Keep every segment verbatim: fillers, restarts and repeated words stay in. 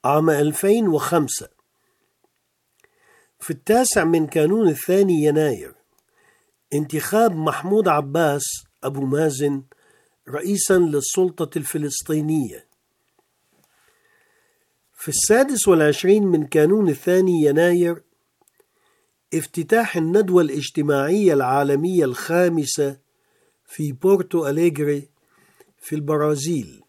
عام ألفين وخمسة. في التاسع من كانون الثاني يناير انتخاب محمود عباس أبو مازن رئيسا للسلطة الفلسطينية. في السادس والعشرين من كانون الثاني يناير افتتاح الندوة الاجتماعية العالمية الخامسة في بورتو أليغري في البرازيل.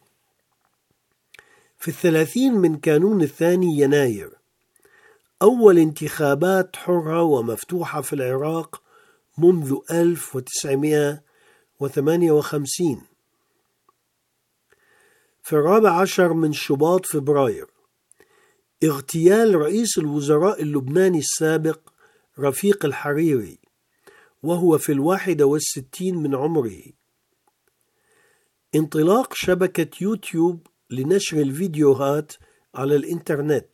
في الثلاثين من كانون الثاني يناير أول انتخابات حرة ومفتوحة في العراق منذ ألف وتسعمائة وثمانية وخمسين. في الرابع عشر من شباط فبراير اغتيال رئيس الوزراء اللبناني السابق رفيق الحريري وهو في الواحدة والستين من عمره. انطلاق شبكة يوتيوب لنشر الفيديوهات على الإنترنت.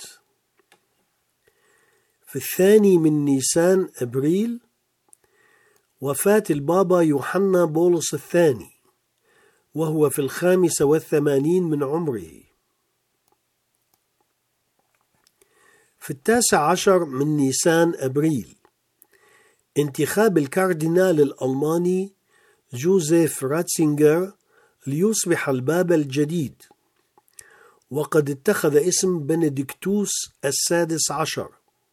في الثاني من نيسان أبريل وفاة البابا يوحنا بولس الثاني وهو في الخامسة والثمانين من عمره. في التاسع عشر من نيسان أبريل انتخاب الكاردينال الألماني جوزيف راتسينغر ليصبح البابا الجديد، وقد اتخذ اسم بنديكتوس السادس عشر.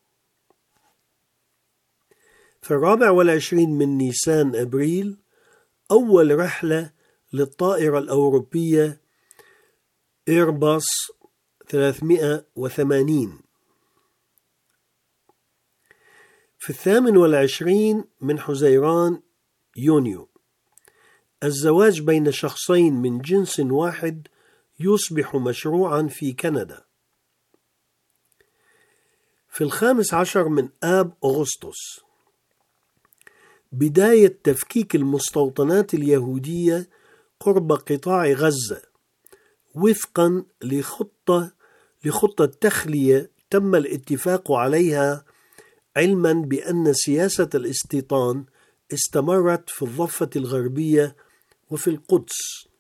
في الرابع والعشرين من نيسان أبريل أول رحلة للطائرة الأوروبية إيرباص ثلاثمائة وثمانين. في الثامن والعشرين من حزيران يونيو الزواج بين شخصين من جنس واحد يصبح مشروعا في كندا. في الخامس عشر من آب أغسطس بداية تفكيك المستوطنات اليهودية قرب قطاع غزة وفقا لخطة لخطة تخلية تم الاتفاق عليها، علما بأن سياسة الاستيطان استمرت في الضفة الغربية وفي القدس.